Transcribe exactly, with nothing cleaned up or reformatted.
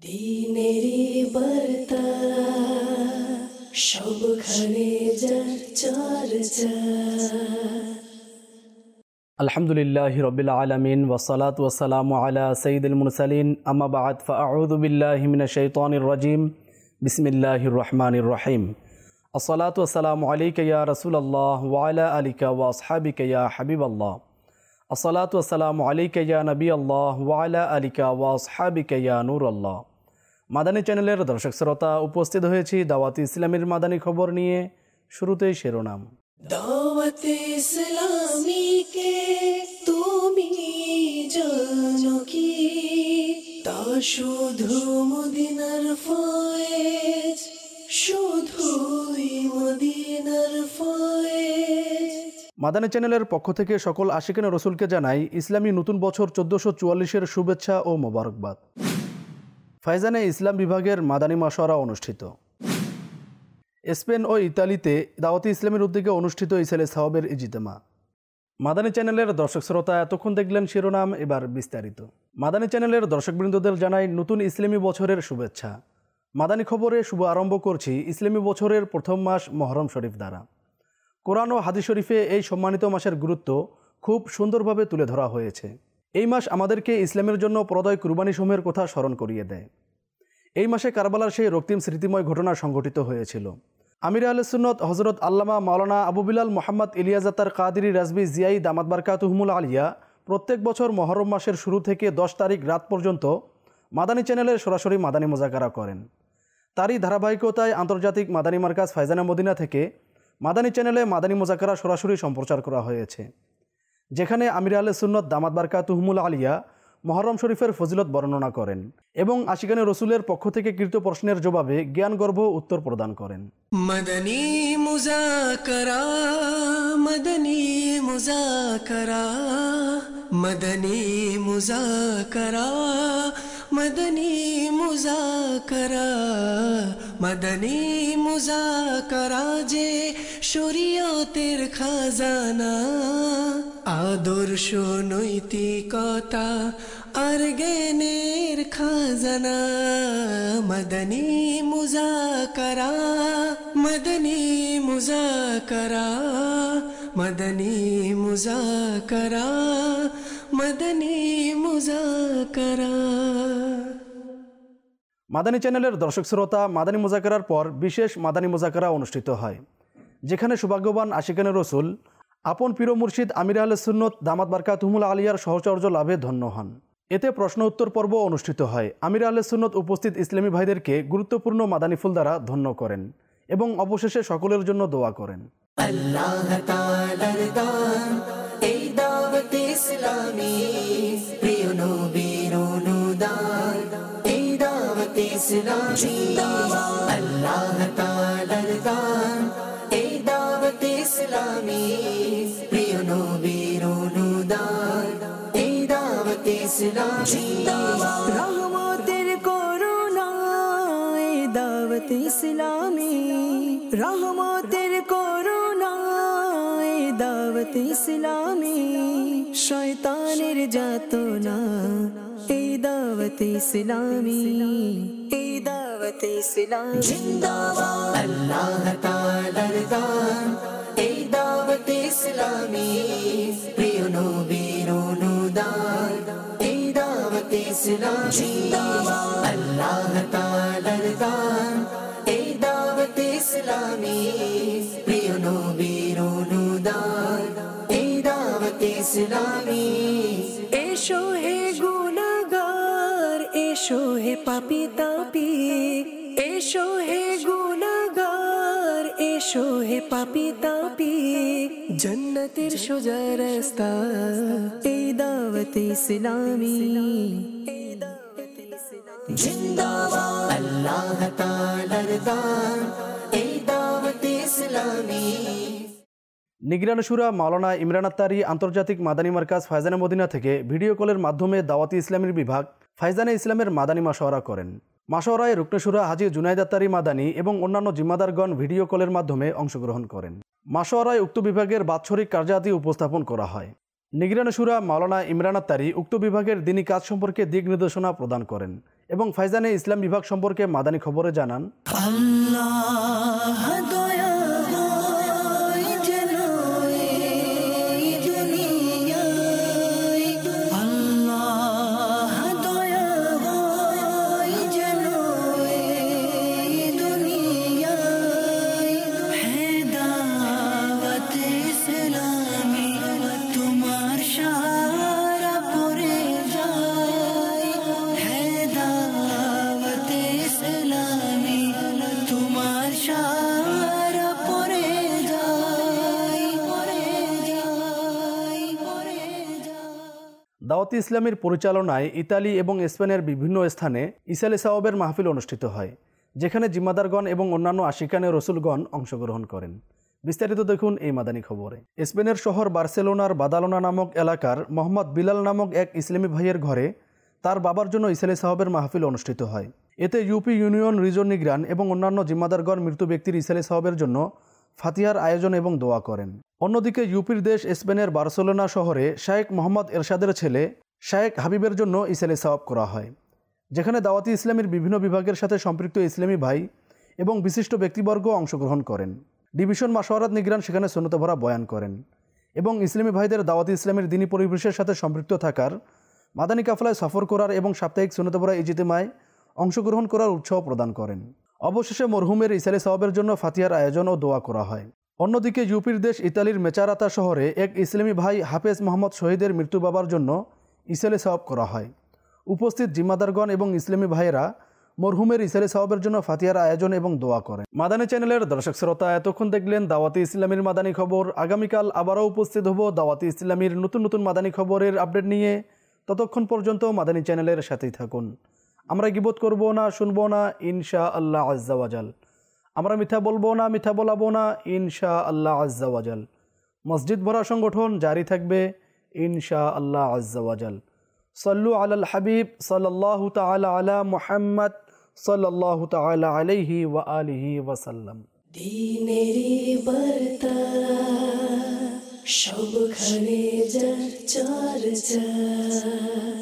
দিনেরি বার্তা সবখানে যার চর্চা। আলহামদুলিল্লাহি রাব্বিল আলামিন ওয়াসসালাতু ওয়াসসালামু আলা সাইয়্যিদিল মুরসালিন আম্মা বা'দ ফাআউযু বিল্লাহি মিনাশ শাইতানির রাজিম বিসমিল্লাহির রহমানির রহিম। আসসালাতু ওয়াসসালামু আলাইকা ইয়া রাসূলুল্লাহ ওয়া আলা আলিকা ওয়া আসহাবিকা ইয়া হাবিবাল্লাহ। আসসালাতু ওয়াসসালামু আলাইকা ইয়া নবিয়াল্লাহ ওয়া আলা আলিকা ওয়া আসহাবিকা ইয়া নূরাল্লাহ। মাদানী চ্যানেলের দর্শক শ্রোতা, উপস্থিত হয়েছি দাওয়াত ইসলামের মাদানী খবর নিয়ে। শুরুতেই শিরোনাম। দাওয়াত ইসলামী কে তুমি জানো কি? তা শুধু মদিনার ফয়েজ, শুধুই মদিনার ফয়েজ। মাদানী চ্যানেলের পক্ষ থেকে সকল আশিকানে রসুলকে জানাই ইসলামী নতুন বছর চোদ্দোশো চুয়াল্লিশের শুভেচ্ছা ও মোবারকবাদ। ফাইজানে ইসলাম বিভাগের মাদানী মাশওয়ারা অনুষ্ঠিত। স্পেন ও ইতালিতে দাওয়াতি ইসলামের উদ্যোগে অনুষ্ঠিত ইসালে সাওয়াবের ইজতিমা। মাদানী চ্যানেলের দর্শক শ্রোতা, এতক্ষণ দেখলেন শিরোনাম, এবার বিস্তারিত। মাদানী চ্যানেলের দর্শকবৃন্দদের জানাই নতুন ইসলামী বছরের শুভেচ্ছা। মাদানী খবরে শুভ আরম্ভ করছি ইসলামী বছরের প্রথম মাস মহরম শরীফ দ্বারা। কোরআন ও হাদিস শরীফে এই সম্মানিত মাসের গুরুত্ব খুব সুন্দরভাবে তুলে ধরা হয়েছে। এই মাস আমাদেরকে ইসলামের জন্য প্রদয় কুরবানি সমূহের কথা স্মরণ করিয়ে দেয়। এই মাসে কারবালার সেই রক্তিম স্মৃতিময় ঘটনা সংঘটিত হয়েছিল। আমির আহলে সুন্নত হজরত আল্লামা মাওলানা আবু বিলাল মোহাম্মদ ইলিয়াজাতার কাদিরি রাজবি জিয়াই দামাত বারকাতুহুমুল আলিয়া প্রত্যেক বছর মহরম মাসের শুরু থেকে দশ তারিখ রাত পর্যন্ত মাদানী চ্যানেলের সরাসরি মাদানী মোজাকারা করেন। তারই ধারাবাহিকতায় আন্তর্জাতিক মাদানী মার্কাজ ফাইজানা মদিনা থেকে মাদানী চ্যানেলে মাদানী মোজাকারা সরাসরি সম্প্রচার করা হয়েছে, যেখানে আমির আহলে সুন্নত দামাত বারকাতুহুমুল আলিয়া মহরম শরীফের ফজিলত বর্ণনা করেন এবং আশিকানে রসুলের পক্ষ থেকে কৃত প্রশ্নের জবাবে জ্ঞানগর্ভ উত্তর প্রদান করেন। মদনী মুজাকরা, মদনী মুজাকরা, মদনী মুজাকরা, মদনী মুজাকরা, মদনী মুজাকরা যে শরীয়তের খাজানা, আদর্শ নৈতিকতা আর জ্ঞানের খাজানা। মদনী মুজাকরা, মদনী মুজাকরা, মদনী মুজাকরা, মদনী মুজাকরা। মাদানী চ্যানেলের দর্শক শ্রোতা, মাদানী মোজাকারার পর বিশেষ মাদানী মোজাকারা অনুষ্ঠিত হয়, যেখানে সৌভাগ্যবান আশিকানে রসুল আপন পীর মুর্শিদ আমির আহলে সুন্নত দামাত বারকাতুহুমুল আলিয়ার সহচর্য লাভে ধন্য হন। এতে প্রশ্ন উত্তর পর্ব অনুষ্ঠিত হয়। আমির আহলে সুন্নত উপস্থিত ইসলামী ভাইদেরকে গুরুত্বপূর্ণ মাদানী ফুল দ্বারা ধন্য করেন এবং অবশেষে সকলের জন্য দোয়া করেন। আল্লাহ তাআলার দান এই দাওয়াত ইসলামী, প্রিয় নবীর অনুদান এই দাওয়াত ইসলামী। আল্লাহ তাআলার দান এই দাওয়াত ইসলামী, প্রিয় নবীর অনুদান এই দাওয়াত ইসলামী। রহমতের করুণা এই দাওয়াত ইসলামী, রহমতের করুণা এই দাওয়াত ইসলামী। শয়তানের যাতনা এই দাওয়াত ইসলামী, এই দাওয়াত ইসলামী। জিন্দাবাদ আল্লাহ তাআলার দান এই দাওয়াত ইসলামী, প্রিয় নবীর অনুদান এই দাওয়াত ইসলামী। জিন্দাবাদ আল্লাহ তাআলার দান এই দাওয়াত ইসলামী, প্রিয় নবীর অনুদান এই দাওয়াত ইসলামী। এসো হে গুনাহগার, এসো হে পাপী তাপী, এসো হে গুনাহগার, এসো হে পাপী তাপী। জান্নাতের সোজা রাস্তা এই দাওয়াত ইসলামী, এই দাওয়াত ইসলামী। জিন্দাবাদ আল্লাহ তাআলার দান এই দাওয়াত ইসলামী। নিগরান শুরা মাওলানা ইমরান আত্তারি আন্তর্জাতিক মাদানী মার্কাজ ফাইজানে মদিনা থেকে ভিডিও কলের মাধ্যমে দাওয়াতি ইসলামের বিভাগ ফাইজানে ইসলামের মাদানী মাশওয়ারা করেন। মাশওয়ারায় রুকনে শুরা হাজী জুনাইদ আত্তারি মাদানী এবং অন্যান্য জিম্মাদারগণ ভিডিও কলের মাধ্যমে অংশগ্রহণ করেন। মাশওয়ারায় উক্ত বিভাগের বাৎসরিক কার্যাদি উপস্থাপন করা হয়। নিগরান শুরা মাওলানা ইমরান আত্তারি উক্ত বিভাগের দিনী কাজ সম্পর্কে দিক নির্দেশনা প্রদান করেন এবং ফাইজানে ইসলাম বিভাগ সম্পর্কে মাদানী খবরে জানান, দাওয়াতি ইসলামের পরিচালনায় ইতালি এবং স্পেনের বিভিন্ন স্থানে ইসালে সাওয়াবের মাহফিল অনুষ্ঠিত হয়, যেখানে জিম্মাদারগণ এবং অন্যান্য আশিকানে রসুলগণ অংশগ্রহণ করেন। বিস্তারিত দেখুন এই মাদানী খবরে। স্পেনের শহর বার্সেলোনার বাদালোনা নামক এলাকার মোহাম্মদ বিলাল নামক এক ইসলামী ভাইয়ের ঘরে তার বাবার জন্য ইসালে সাওয়াবের মাহফিল অনুষ্ঠিত হয়। এতে ইউপি ইউনিয়ন রিজন নিগ্রান এবং অন্যান্য জিম্মাদারগণ মৃত ব্যক্তির ইসালে সাওয়াবের জন্য ফাতিহার আয়োজন এবং দোয়া করেন। অন্যদিকে ইউপির দেশ স্পেনের বার্সেলোনা শহরে শায়েখ মোহাম্মদ এরশাদের ছেলে শায়েখ হাবিবের জন্য ইসালে সাওয়াব করা হয়, যেখানে দাওয়াতি ইসলামের বিভিন্ন বিভাগের সাথে সম্পৃক্ত ইসলামী ভাই এবং বিশিষ্ট ব্যক্তিবর্গ অংশগ্রহণ করেন। ডিভিশন মাশওয়ারাত নিগরান সেখানে সুন্নতে ভরা বয়ান করেন এবং ইসলামী ভাইদের দাওয়াতি ইসলামের দিনী পরিবেশের সাথে সম্পৃক্ত থাকার, মাদানী কাফলায় সফর করার এবং সাপ্তাহিক সুন্নতে ভরা ইজতিমায় অংশগ্রহণ করার উৎসাহ প্রদান করেন। অবশেষে মরহুমের ইসালে সাওয়াবের জন্য ফাতিহার আয়োজন ও দোয়া করা হয়। অন্যদিকে ইউপির দেশ ইতালির মেচারাতা শহরে এক ইসলামী ভাই হাফেজ মোহাম্মদ শহীদের মৃত্যু বাবার জন্য ইসালে সাওয়াব করা হয়। উপস্থিত জিম্মাদারগণ এবং ইসলামী ভাইয়েরা মরহুমের ইসালে সাওয়াবের জন্য ফাতিহার আয়োজন এবং দোয়া করেন। মাদানী চ্যানেলের দর্শক শ্রোতা, এতক্ষণ দেখলেন দাওয়াতি ইসলামীর মাদানী খবর। আগামীকাল আবারও উপস্থিত হব দাওয়াতি ইসলামীর নতুন নতুন মাদানী খবরের আপডেট নিয়ে। ততক্ষণ পর্যন্ত মাদানী চ্যানেলের সাথেই থাকুন। আমরা গীবত করব না, শুনবো না, ইনশা আল্লাহ আজ্জা ওয়াজাল। আমরা মিথ্যা বলবো না, মিথ্যা বলাবো না, ইনশা আল্লাহ আজ্জা ওয়াজাল। মসজিদ ভরা সংগঠন জারি থাকবে ইনশা আল্লাহ আজ্জা ওয়াজাল। সাল্লু আলাল হাবিব সাল্লাল্লাহু তাআলা আলা মুহাম্মদ সাল্লাল্লাহু তাআলা আলাইহি ওয়া আলিহি ওয়াসাল্লাম। দ্বীনেরি বার্তা সবখানে যার চর্চা।